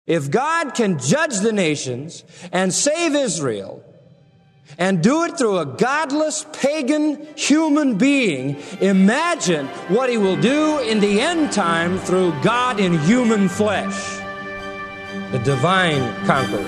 If God can judge the nations and save Israel and do it through a godless, pagan human being, imagine what He will do in the end time through God in human flesh, the divine conqueror.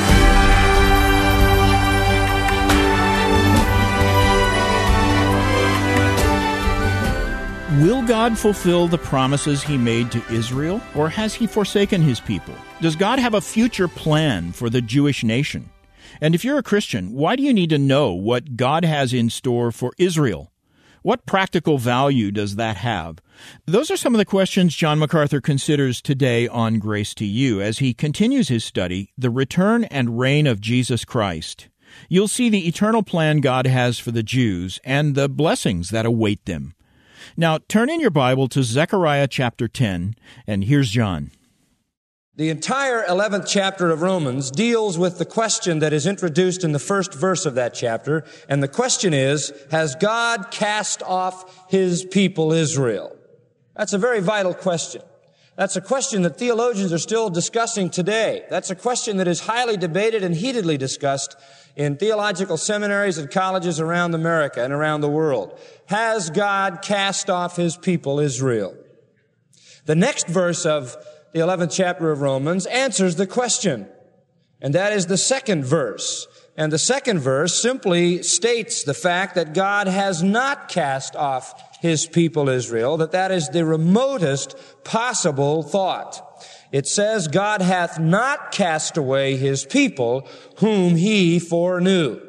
Will God fulfill the promises He made to Israel, or has He forsaken His people? Does God have a future plan for the Jewish nation? And if you're a Christian, why do you need to know what God has in store for Israel? What practical value does that have? Those are some of the questions John MacArthur considers today on Grace to You as he continues his study, The Return and Reign of Jesus Christ. You'll see the eternal plan God has for the Jews and the blessings that await them. Now, turn in your Bible to Zechariah chapter 10, and here's John. The entire 11th chapter of Romans deals with the question that is introduced in the first verse of that chapter, and the question is, has God cast off His people Israel? That's a very vital question. That's a question that theologians are still discussing today. That's a question that is highly debated and heatedly discussed in theological seminaries and colleges around America and around the world. Has God cast off His people Israel? The next verse of the 11th chapter of Romans answers the question, and that is the second verse. And the second verse simply states the fact that God has not cast off His people Israel, that is the remotest possible thought. It says, God hath not cast away His people whom He foreknew.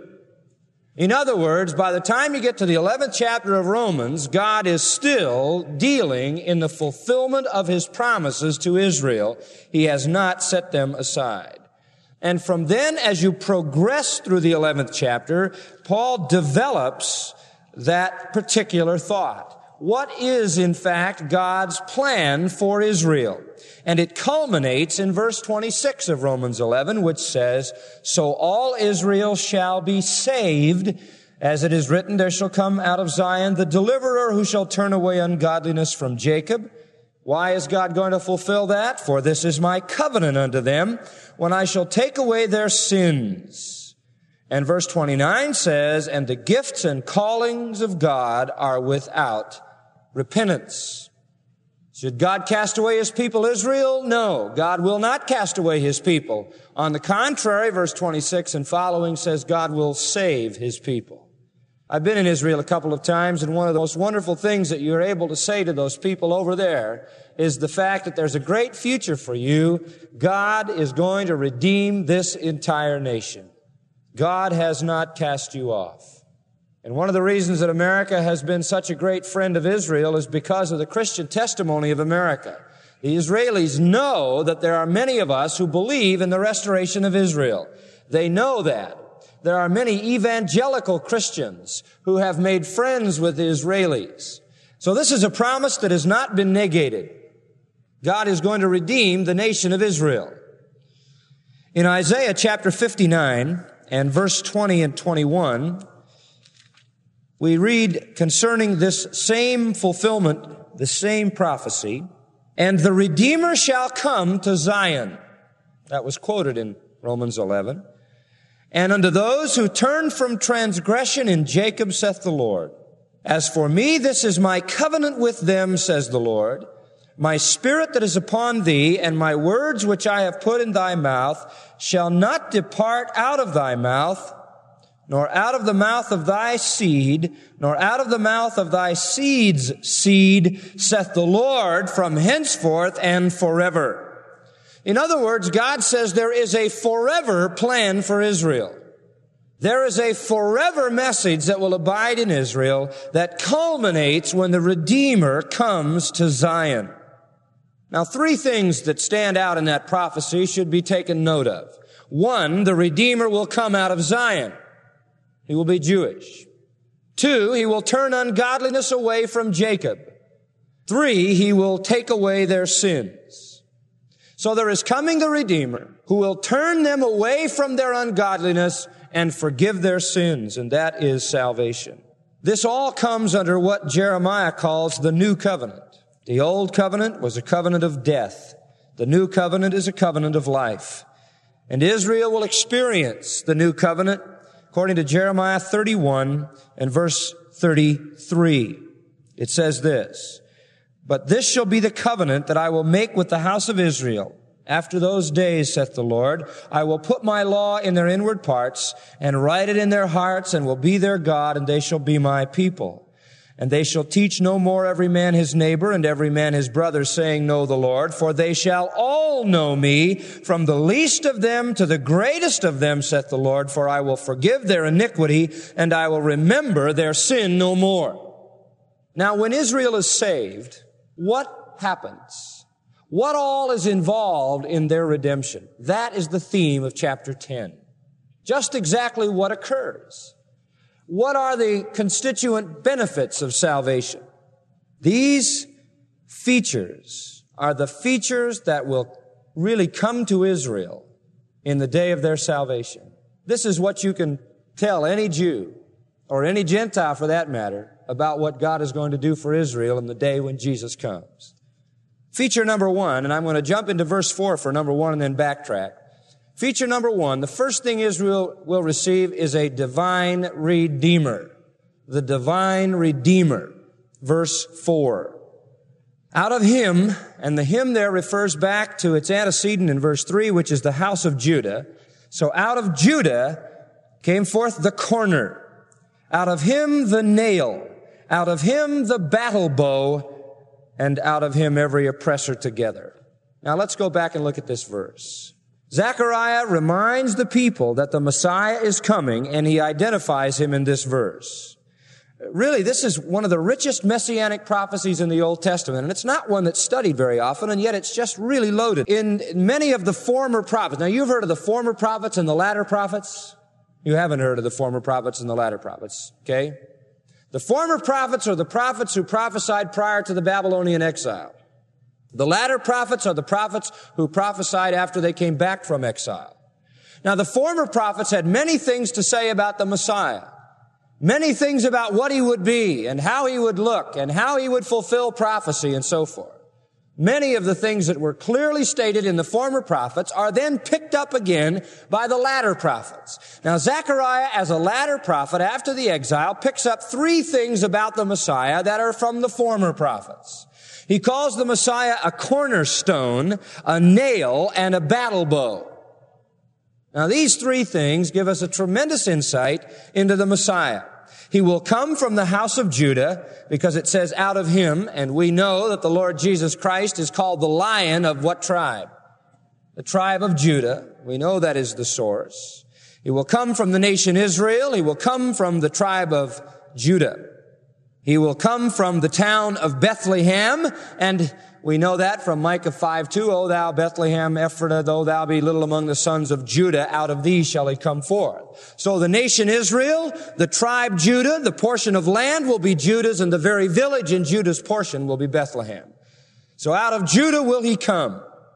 In other words, by the time you get to the 11th chapter of Romans, God is still dealing in the fulfillment of His promises to Israel. He has not set them aside. And from then, as you progress through the 11th chapter, Paul develops that particular thought. What is, in fact, God's plan for Israel? And it culminates in verse 26 of Romans 11, which says, so all Israel shall be saved, as it is written, there shall come out of Zion the deliverer who shall turn away ungodliness from Jacob. Why is God going to fulfill that? For this is my covenant unto them, when I shall take away their sins. And verse 29 says, and the gifts and callings of God are without repentance. Should God cast away His people Israel? No, God will not cast away His people. On the contrary, verse 26 and following says God will save His people. I've been in Israel a couple of times, and one of the most wonderful things that you're able to say to those people over there is the fact that there's a great future for you. God is going to redeem this entire nation. God has not cast you off. And one of the reasons that America has been such a great friend of Israel is because of the Christian testimony of America. The Israelis know that there are many of us who believe in the restoration of Israel. They know that. There are many evangelical Christians who have made friends with the Israelis. So this is a promise that has not been negated. God is going to redeem the nation of Israel. In Isaiah chapter 59 and verse 20 and 21, we read concerning this same fulfillment, the same prophecy, and the Redeemer shall come to Zion. That was quoted in Romans 11. And unto those who turn from transgression in Jacob, saith the Lord, as for me, this is my covenant with them, says the Lord, my spirit that is upon thee, and my words which I have put in thy mouth shall not depart out of thy mouth, nor out of the mouth of thy seed, nor out of the mouth of thy seed's seed, saith the Lord, from henceforth and forever. In other words, God says there is a forever plan for Israel. There is a forever message that will abide in Israel that culminates when the Redeemer comes to Zion. Now, three things that stand out in that prophecy should be taken note of. One, the Redeemer will come out of Zion. He will be Jewish. Two, He will turn ungodliness away from Jacob. Three, He will take away their sins. So there is coming the Redeemer who will turn them away from their ungodliness and forgive their sins, and that is salvation. This all comes under what Jeremiah calls the new covenant. The old covenant was a covenant of death. The new covenant is a covenant of life. And Israel will experience the new covenant according to Jeremiah 31 and verse 33. It says this, "But this shall be the covenant that I will make with the house of Israel. After those days, saith the Lord, I will put my law in their inward parts and write it in their hearts and will be their God, and they shall be my people. And they shall teach no more every man his neighbor and every man his brother, saying, Know the Lord, for they shall all know me, from the least of them to the greatest of them, saith the Lord, for I will forgive their iniquity and I will remember their sin no more." Now, when Israel is saved, what happens? What all is involved in their redemption? That is the theme of chapter 10. Just exactly what occurs. What are the constituent benefits of salvation? These features are the features that will really come to Israel in the day of their salvation. This is what you can tell any Jew, or any Gentile for that matter, about what God is going to do for Israel in the day when Jesus comes. Feature number one, and I'm going to jump into verse 4 for number one and then backtrack. Feature number one, the first thing Israel will receive is a divine Redeemer. The divine Redeemer. Verse 4. Out of him, and the him there refers back to its antecedent in verse 3, which is the house of Judah. So out of Judah came forth the corner. Out of him the nail. Out of him the battle bow. And out of him every oppressor together. Now let's go back and look at this verse. Zechariah reminds the people that the Messiah is coming, and he identifies him in this verse. Really, this is one of the richest messianic prophecies in the Old Testament, and it's not one that's studied very often, and yet it's just really loaded. In many of the former prophets, now you've heard of the former prophets and the latter prophets? You haven't heard of the former prophets and the latter prophets, okay? The former prophets are the prophets who prophesied prior to the Babylonian exile. The latter prophets are the prophets who prophesied after they came back from exile. Now, the former prophets had many things to say about the Messiah. Many things about what he would be and how he would look and how he would fulfill prophecy and so forth. Many of the things that were clearly stated in the former prophets are then picked up again by the latter prophets. Now, Zechariah, as a latter prophet after the exile, picks up three things about the Messiah that are from the former prophets. He calls the Messiah a cornerstone, a nail, and a battle bow. Now, these three things give us a tremendous insight into the Messiah. He will come from the house of Judah, because it says out of him, and we know that the Lord Jesus Christ is called the Lion of what tribe? The tribe of Judah. We know that is the source. He will come from the nation Israel. He will come from the tribe of Judah. He will come from the town of Bethlehem, and we know that from Micah 5:2, O thou Bethlehem Ephratah, though thou be little among the sons of Judah, out of thee shall he come forth. So the nation Israel, the tribe Judah, the portion of land will be Judah's, and the very village in Judah's portion will be Bethlehem. So out of Judah will he come.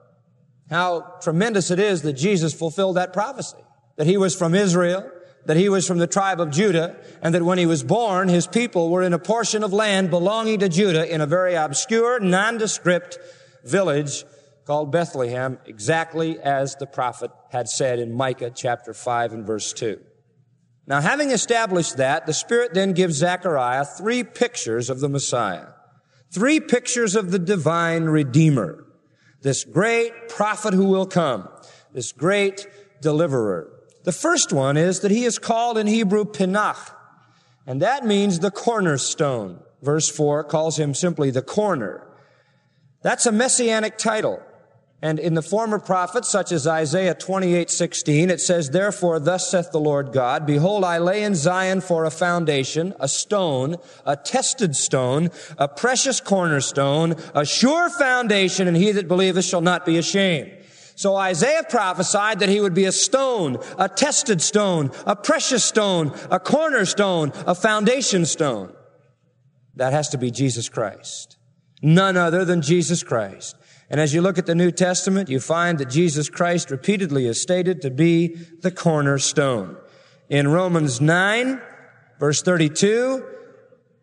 How tremendous it is that Jesus fulfilled that prophecy, that he was from Israel, that he was from the tribe of Judah, and that when he was born, his people were in a portion of land belonging to Judah in a very obscure, nondescript village called Bethlehem, exactly as the prophet had said in Micah chapter 5 and verse 2. Now, having established that, the Spirit then gives Zechariah three pictures of the Messiah. Three pictures of the divine Redeemer. This great prophet who will come. This great deliverer. The first one is that he is called in Hebrew Pinach, and that means the cornerstone. Verse 4 calls him simply the corner. That's a messianic title. And in the former prophets, such as Isaiah 28:16, it says, Therefore, thus saith the Lord God, Behold, I lay in Zion for a foundation, a stone, a tested stone, a precious cornerstone, a sure foundation, and he that believeth shall not be ashamed. So Isaiah prophesied that he would be a stone, a tested stone, a precious stone, a cornerstone, a foundation stone. That has to be Jesus Christ. None other than Jesus Christ. And as you look at the New Testament, you find that Jesus Christ repeatedly is stated to be the cornerstone. In Romans 9, verse 32,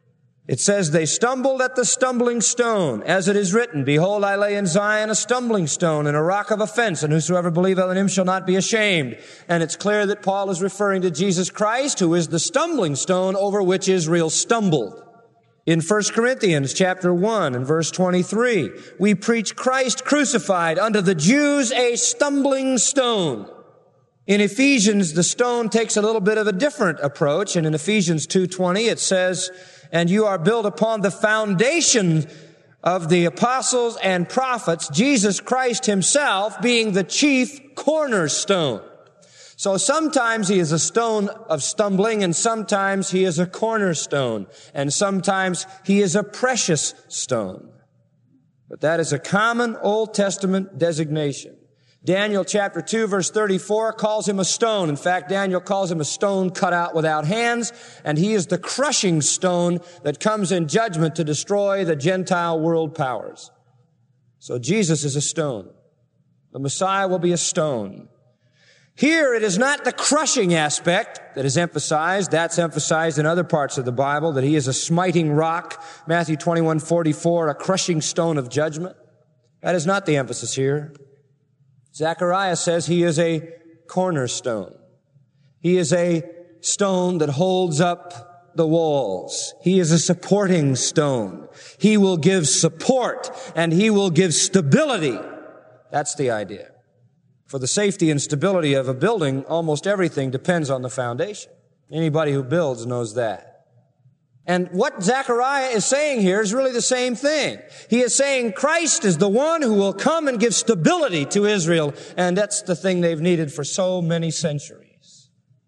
It says, they stumbled at the stumbling stone, as it is written, behold, I lay in Zion a stumbling stone and a rock of offense, and whosoever believeth in him shall not be ashamed. And it's clear that Paul is referring to Jesus Christ, who is the stumbling stone over which Israel stumbled. In 1 Corinthians chapter 1 and verse 23, we preach Christ crucified, unto the Jews a stumbling stone. In Ephesians, the stone takes a little bit of a different approach, and in Ephesians 2:20 it says, and you are built upon the foundation of the apostles and prophets, Jesus Christ himself being the chief cornerstone. So sometimes he is a stone of stumbling, and sometimes he is a cornerstone, and sometimes he is a precious stone. But that is a common Old Testament designation. Daniel chapter 2 verse 34 calls him a stone. In fact, Daniel calls him a stone cut out without hands, and he is the crushing stone that comes in judgment to destroy the Gentile world powers. So Jesus is a stone. The Messiah will be a stone. Here it is not the crushing aspect that is emphasized. That's emphasized in other parts of the Bible, that he is a smiting rock. Matthew 21:44, a crushing stone of judgment. That is not the emphasis here. Zechariah says he is a cornerstone. He is a stone that holds up the walls. He is a supporting stone. He will give support and he will give stability. That's the idea. For the safety and stability of a building, almost everything depends on the foundation. Anybody who builds knows that. And what Zechariah is saying here is really the same thing. He is saying Christ is the one who will come and give stability to Israel, and that's the thing they've needed for so many centuries.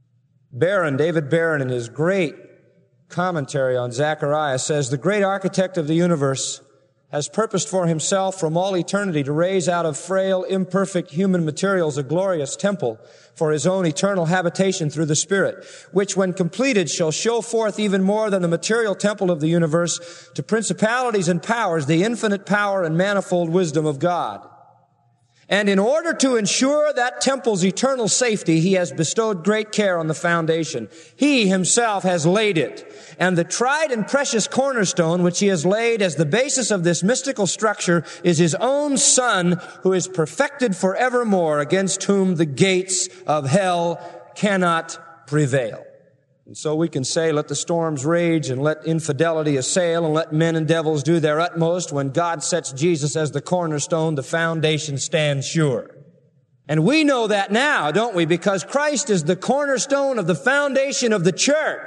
David Barron, in his great commentary on Zechariah, says, the great architect of the universe has purposed for himself from all eternity to raise out of frail, imperfect human materials a glorious temple for his own eternal habitation through the Spirit, which when completed shall show forth even more than the material temple of the universe to principalities and powers the infinite power and manifold wisdom of God. And in order to ensure that temple's eternal safety, he has bestowed great care on the foundation. He himself has laid it. And the tried and precious cornerstone which he has laid as the basis of this mystical structure is his own Son, who is perfected forevermore, against whom the gates of hell cannot prevail. And so we can say, let the storms rage and let infidelity assail and let men and devils do their utmost. When God sets Jesus as the cornerstone, the foundation stands sure. And we know that now, don't we? Because Christ is the cornerstone of the foundation of the church.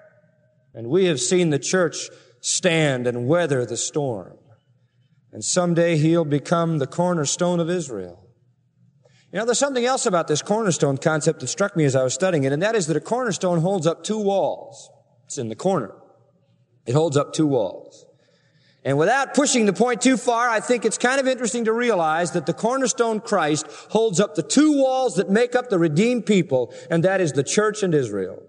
And we have seen the church stand and weather the storm. And someday he'll become the cornerstone of Israel. You know, there's something else about this cornerstone concept that struck me as I was studying it, and that is that a cornerstone holds up two walls. It's in the corner. It holds up two walls. And without pushing the point too far, I think it's kind of interesting to realize that the cornerstone Christ holds up the two walls that make up the redeemed people, and that is the church and Israel.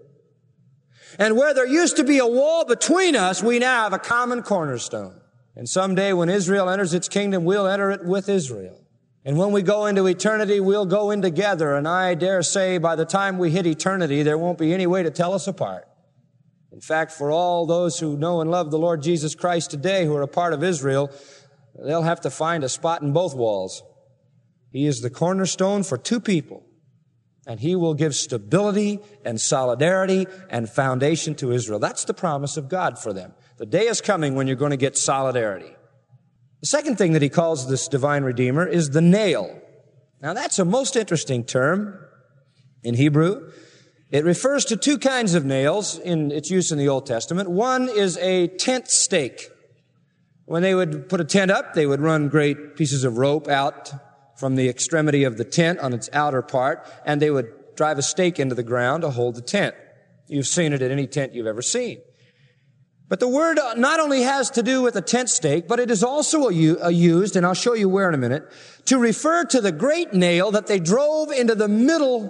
And where there used to be a wall between us, we now have a common cornerstone. And someday when Israel enters its kingdom, we'll enter it with Israel. And when we go into eternity, we'll go in together. And I dare say by the time we hit eternity, there won't be any way to tell us apart. In fact, for all those who know and love the Lord Jesus Christ today, who are a part of Israel, they'll have to find a spot in both walls. He is the cornerstone for two people. And he will give stability and solidarity and foundation to Israel. That's the promise of God for them. The day is coming when you're going to get solidarity. The second thing that he calls this divine Redeemer is the nail. Now that's a most interesting term in Hebrew. It refers to two kinds of nails in its use in the Old Testament. One is a tent stake. When they would put a tent up, they would run great pieces of rope out from the extremity of the tent on its outer part, and they would drive a stake into the ground to hold the tent. You've seen it at any tent you've ever seen. But the word not only has to do with a tent stake, but it is also used, and I'll show you where in a minute, to refer to the great nail that they drove into the middle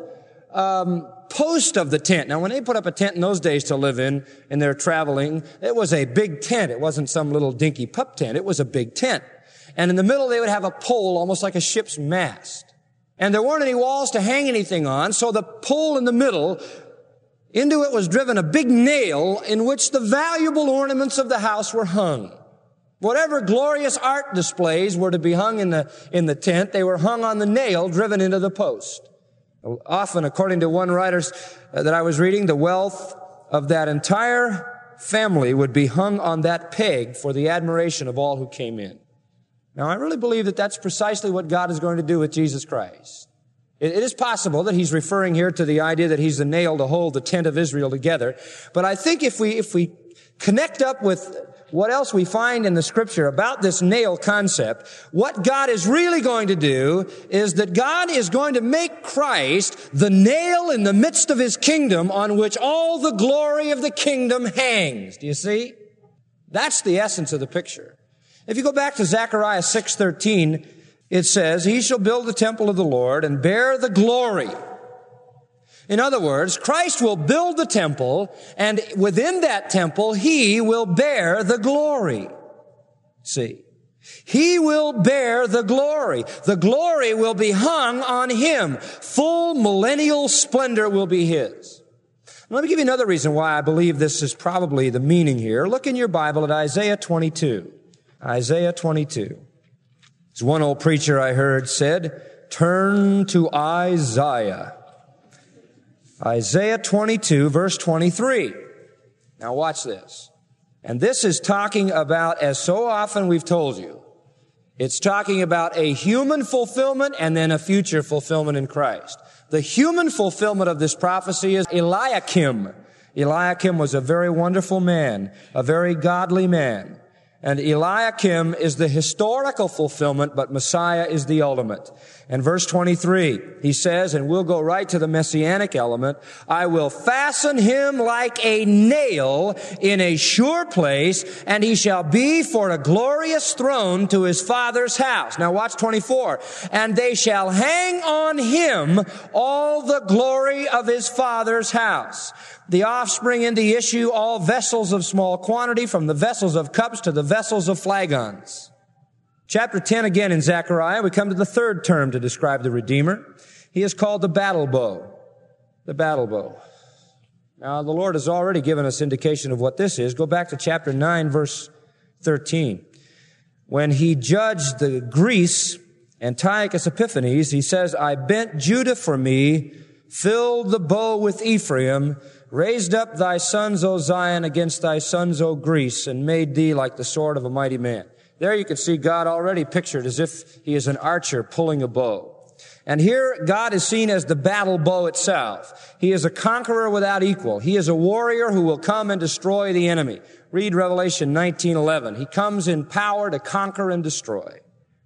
post of the tent. Now, when they put up a tent in those days to live in, and they're traveling, it was a big tent. It wasn't some little dinky pup tent. It was a big tent. And in the middle, they would have a pole, almost like a ship's mast. And there weren't any walls to hang anything on, so the pole in the middle Into it was driven a big nail in which the valuable ornaments of the house were hung. Whatever glorious art displays were to be hung in the tent, they were hung on the nail driven into the post. Often, according to one writer that I was reading, the wealth of that entire family would be hung on that peg for the admiration of all who came in. Now, I really believe that that's precisely what God is going to do with Jesus Christ. It is possible that he's referring here to the idea that he's the nail to hold the tent of Israel together. But I think if we connect up with what else we find in the Scripture about this nail concept, what God is really going to do is that God is going to make Christ the nail in the midst of his kingdom on which all the glory of the kingdom hangs. Do you see? That's the essence of the picture. If you go back to Zechariah 6:13, it says, he shall build the temple of the Lord and bear the glory. In other words, Christ will build the temple, and within that temple, he will bear the glory. See? He will bear the glory. The glory will be hung on him. Full millennial splendor will be his. Let me give you another reason why I believe this is probably the meaning here. Look in your Bible at Isaiah 22. Isaiah 22. As one old preacher I heard said, turn to Isaiah. Isaiah 22, verse 23. Now watch this. And this is talking about, as so often we've told you, it's talking about a human fulfillment and then a future fulfillment in Christ. The human fulfillment of this prophecy is Eliakim. Eliakim was a very wonderful man, a very godly man. And Eliakim is the historical fulfillment, but Messiah is the ultimate. And verse 23, he says, and we'll go right to the messianic element, I will fasten him like a nail in a sure place, and he shall be for a glorious throne to his father's house. Now watch 24. And they shall hang on him all the glory of his father's house. The offspring into issue all vessels of small quantity, from the vessels of cups to the vessels of flagons. Chapter 10 again in Zechariah, we come to the third term to describe the Redeemer. He is called the battle bow. The battle bow. Now, the Lord has already given us indication of what this is. Go back to chapter 9, verse 13. When he judged the Greece, Antiochus Epiphanes, he says, I bent Judah for me, filled the bow with Ephraim, raised up thy sons, O Zion, against thy sons, O Greece, and made thee like the sword of a mighty man. There you can see God already pictured as if he is an archer pulling a bow. And here God is seen as the battle bow itself. He is a conqueror without equal. He is a warrior who will come and destroy the enemy. Read Revelation 19:11. He comes in power to conquer and destroy.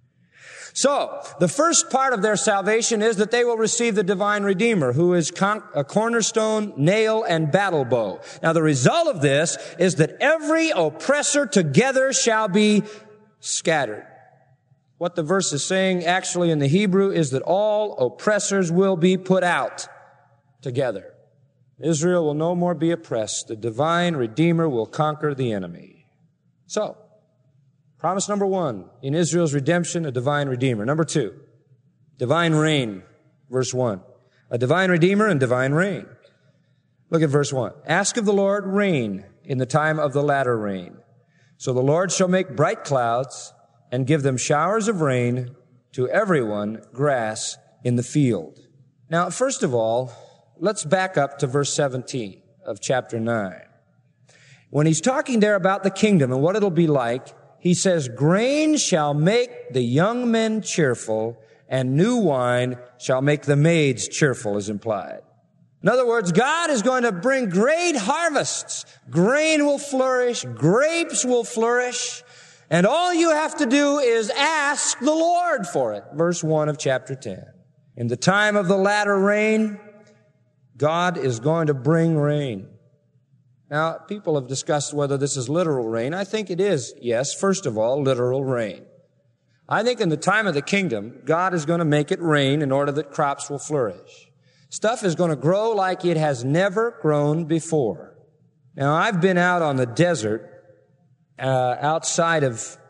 So, the first part of their salvation is that they will receive the divine Redeemer, who is a cornerstone, nail, and battle bow. Now, the result of this is that every oppressor together shall be scattered. What the verse is saying actually in the Hebrew is that all oppressors will be put out together. Israel will no more be oppressed. The divine Redeemer will conquer the enemy. So, promise number one, in Israel's redemption, a divine Redeemer. Number two, divine reign, verse 1. A divine Redeemer and divine reign. Look at verse 1. Ask of the Lord rain in the time of the latter rain. So the Lord shall make bright clouds and give them showers of rain to everyone grass in the field. Now, first of all, let's back up to verse 17 of chapter 9. When he's talking there about the kingdom and what it'll be like, he says, grain shall make the young men cheerful, and new wine shall make the maids cheerful, is implied. In other words, God is going to bring great harvests. Grain will flourish, grapes will flourish, and all you have to do is ask the Lord for it. Verse 1 of chapter 10. In the time of the latter rain, God is going to bring rain. Now, people have discussed whether this is literal rain. I think it is, yes, first of all, literal rain. I think in the time of the kingdom, God is going to make it rain in order that crops will flourish. Stuff is going to grow like it has never grown before. Now, I've been out on the desert outside of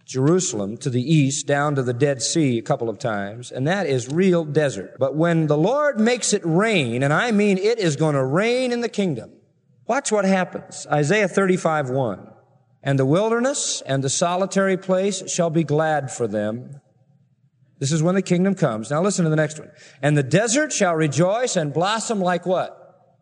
Jerusalem to the east down to the Dead Sea a couple of times, and that is real desert. But when the Lord makes it rain, and I mean it is going to rain in the kingdom, watch what happens. Isaiah 35:1. And the wilderness and the solitary place shall be glad for them. This is when the kingdom comes. Now listen to the next one. And the desert shall rejoice and blossom like what?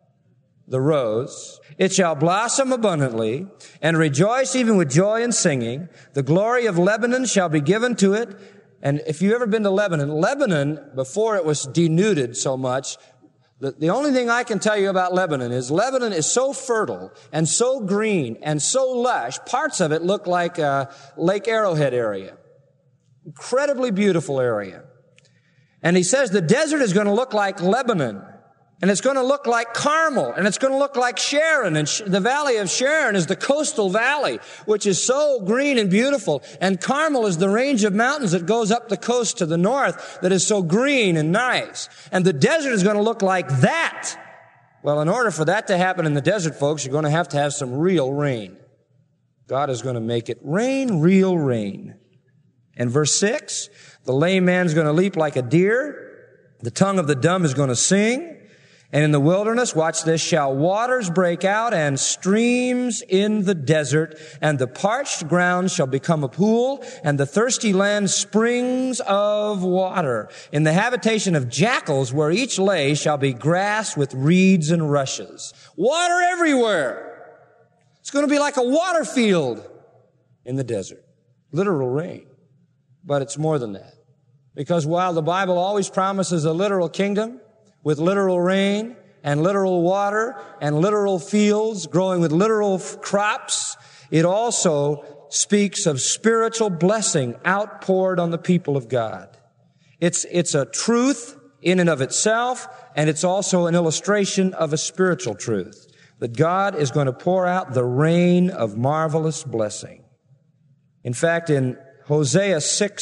The rose. It shall blossom abundantly and rejoice even with joy and singing. The glory of Lebanon shall be given to it. And if you've ever been to Lebanon, before it was denuded so much, the only thing I can tell you about Lebanon is so fertile and so green and so lush, parts of it look like Lake Arrowhead area. Incredibly beautiful area. And he says the desert is going to look like Lebanon. And it's going to look like Carmel, and it's going to look like Sharon, and the valley of Sharon is the coastal valley, which is so green and beautiful, and Carmel is the range of mountains that goes up the coast to the north that is so green and nice. And the desert is going to look like that. Well, in order for that to happen in the desert, folks, you're going to have some real rain. God is going to make it rain, real rain. And verse 6, the lame man's going to leap like a deer, the tongue of the dumb is going to sing. And in the wilderness, watch this, shall waters break out and streams in the desert, and the parched ground shall become a pool, and the thirsty land springs of water. In the habitation of jackals, where each lay, shall be grass with reeds and rushes. Water everywhere. It's going to be like a water field in the desert. Literal rain. But it's more than that. Because while the Bible always promises a literal kingdom, with literal rain and literal water and literal fields growing with literal crops, it also speaks of spiritual blessing outpoured on the people of God. It's a truth in and of itself, and it's also an illustration of a spiritual truth, that God is going to pour out the rain of marvelous blessing. In fact, in Hosea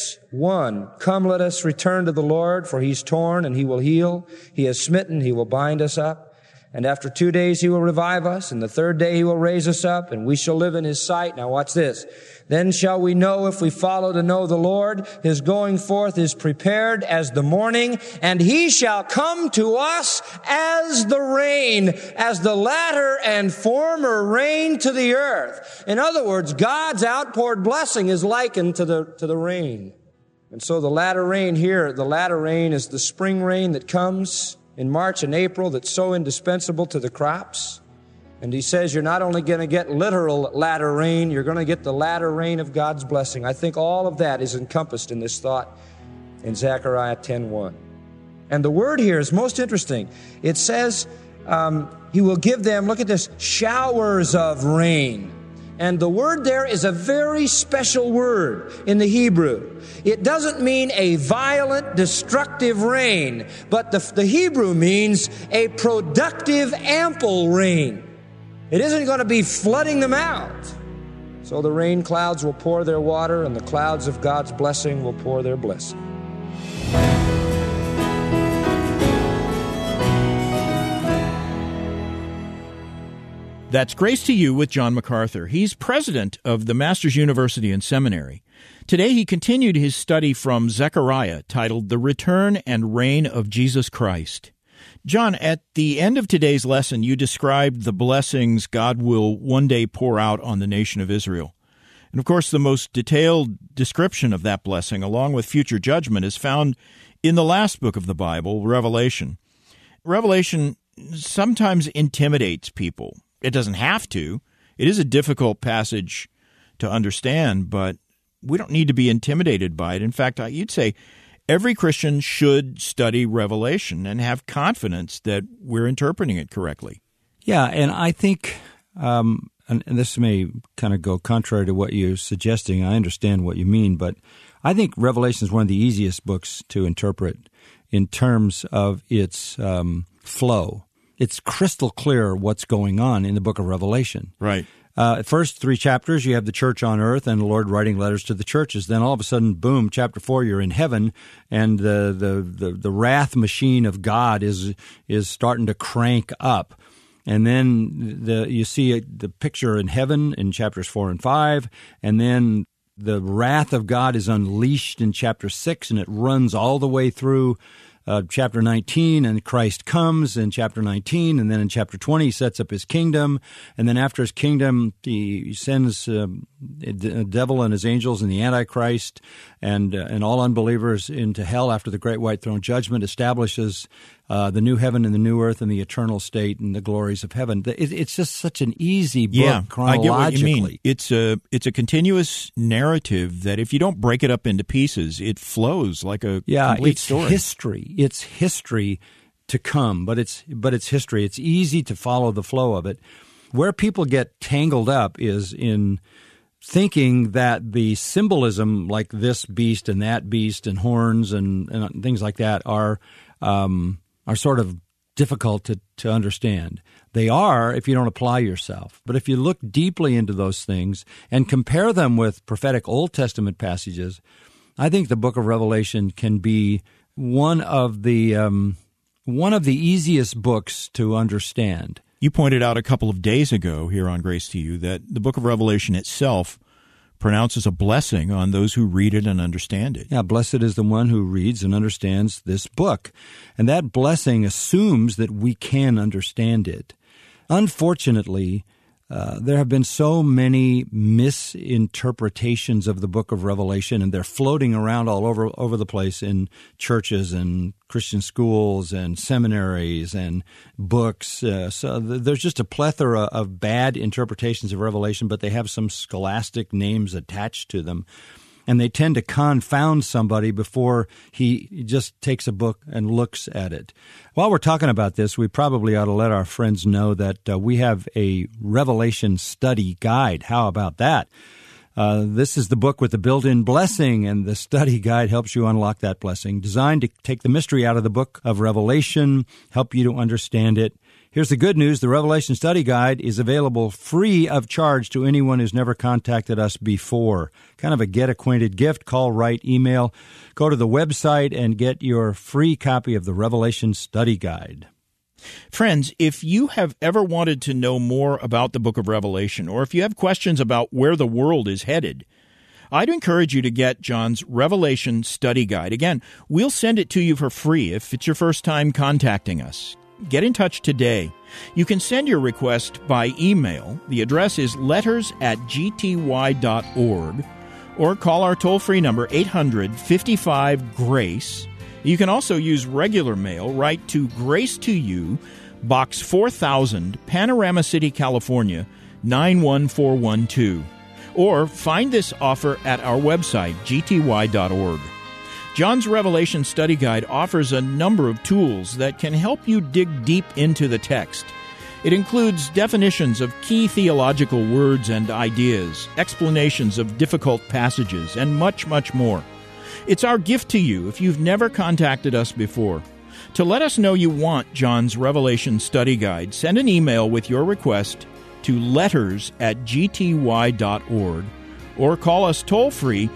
6:1, come let us return to the Lord, for he's torn and he will heal. He has smitten, he will bind us up. And after 2 days he will revive us, and the third day he will raise us up, and we shall live in his sight. Now watch this. Then shall we know if we follow to know the Lord. His going forth is prepared as the morning, and he shall come to us as the rain, as the latter and former rain to the earth. In other words, God's outpoured blessing is likened to the rain. And so the latter rain here, the latter rain is the spring rain that comes in March and April that's so indispensable to the crops. And he says you're not only going to get literal latter rain, you're going to get the latter rain of God's blessing. I think all of that is encompassed in this thought in Zechariah 10:1. And the word here is most interesting. It says he will give them, look at this, showers of rain. And the word there is a very special word in the Hebrew. It doesn't mean a violent, destructive rain, but the Hebrew means a productive, ample rain. It isn't going to be flooding them out. So the rain clouds will pour their water, and the clouds of God's blessing will pour their blessing. That's Grace to You with John MacArthur. He's president of the Masters University and Seminary. Today he continued his study from Zechariah, titled The Return and Reign of Jesus Christ. John, at the end of today's lesson, you described the blessings God will one day pour out on the nation of Israel. And of course, the most detailed description of that blessing, along with future judgment, is found in the last book of the Bible, Revelation. Revelation sometimes intimidates people. It doesn't have to. It is a difficult passage to understand, but we don't need to be intimidated by it. In fact, you'd say every Christian should study Revelation and have confidence that we're interpreting it correctly. Yeah, and I think, and this may kind of go contrary to what you're suggesting. I understand what you mean, but I think Revelation is one of the easiest books to interpret in terms of its flow. It's crystal clear what's going on in the book of Revelation. Right. First 3 chapters, you have the church on earth and the Lord writing letters to the churches. Then all of a sudden, boom, chapter 4, you're in heaven, and the wrath machine of God is starting to crank up. And then you see the picture in heaven in chapters 4 and 5, and then The wrath of God is unleashed in chapter 6, and it runs all the way through chapter 19, and Christ comes in chapter 19, and then in chapter 20 he sets up his kingdom, and then after his kingdom he sends the devil and his angels and the Antichrist and all unbelievers into hell after the great white throne judgment, establishes the new heaven and the new earth and the eternal state and the glories of heaven. It's just such an easy book chronologically. I get what you mean. It's a continuous narrative that if you don't break it up into pieces, it flows like a complete story. It's history to come, but it's history. It's easy to follow the flow of it. Where people get tangled up is in thinking that the symbolism, like this beast and that beast and horns and things like that, are sort of difficult to understand. They are if you don't apply yourself. But if you look deeply into those things and compare them with prophetic Old Testament passages, I think the book of Revelation can be one of the easiest books to understand. You pointed out a couple of days ago here on Grace to You that the book of Revelation itself pronounces a blessing on those who read it and understand it. Yeah, blessed is the one who reads and understands this book. And that blessing assumes that we can understand it. Unfortunately, there have been so many misinterpretations of the book of Revelation, and they're floating around all over the place in churches and Christian schools and seminaries and books. So there's just a plethora of bad interpretations of Revelation, but they have some scholastic names attached to them. And they tend to confound somebody before he just takes a book and looks at it. While we're talking about this, we probably ought to let our friends know that we have a Revelation study guide. How about that? This is the book with the built-in blessing, and the study guide helps you unlock that blessing, designed to take the mystery out of the book of Revelation, help you to understand it. Here's the good news. The Revelation Study Guide is available free of charge to anyone who's never contacted us before. Kind of a get-acquainted gift. Call, write, email. Go to the website and get your free copy of the Revelation Study Guide. Friends, if you have ever wanted to know more about the book of Revelation, or if you have questions about where the world is headed, I'd encourage you to get John's Revelation Study Guide. Again, we'll send it to you for free if it's your first time contacting us. Get in touch today. You can send your request by email. The address is letters@gty.org, or call our toll-free number 800-55-GRACE. You can also use regular mail. Write to Grace to You, Box 4000, Panorama City, California, 91412. Or find this offer at our website, gty.org. John's Revelation Study Guide offers a number of tools that can help you dig deep into the text. It includes definitions of key theological words and ideas, explanations of difficult passages, and much, much more. It's our gift to you if you've never contacted us before. To let us know you want John's Revelation Study Guide, send an email with your request to letters@gty.org, or call us toll-free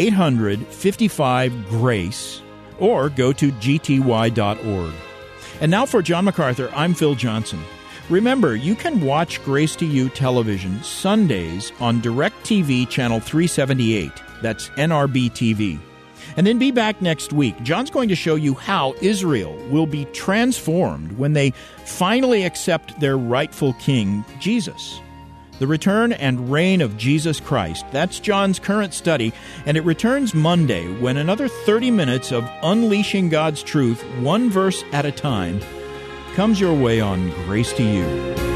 800-55-GRACE, or go to gty.org. And now for John MacArthur, I'm Phil Johnson. Remember, you can watch Grace to You television Sundays on DirecTV Channel 378. That's NRB TV. And then be back next week. John's going to show you how Israel will be transformed when they finally accept their rightful king, Jesus. The return and reign of Jesus Christ. That's John's current study, and it returns Monday when another 30 minutes of unleashing God's truth, one verse at a time, comes your way on Grace to You.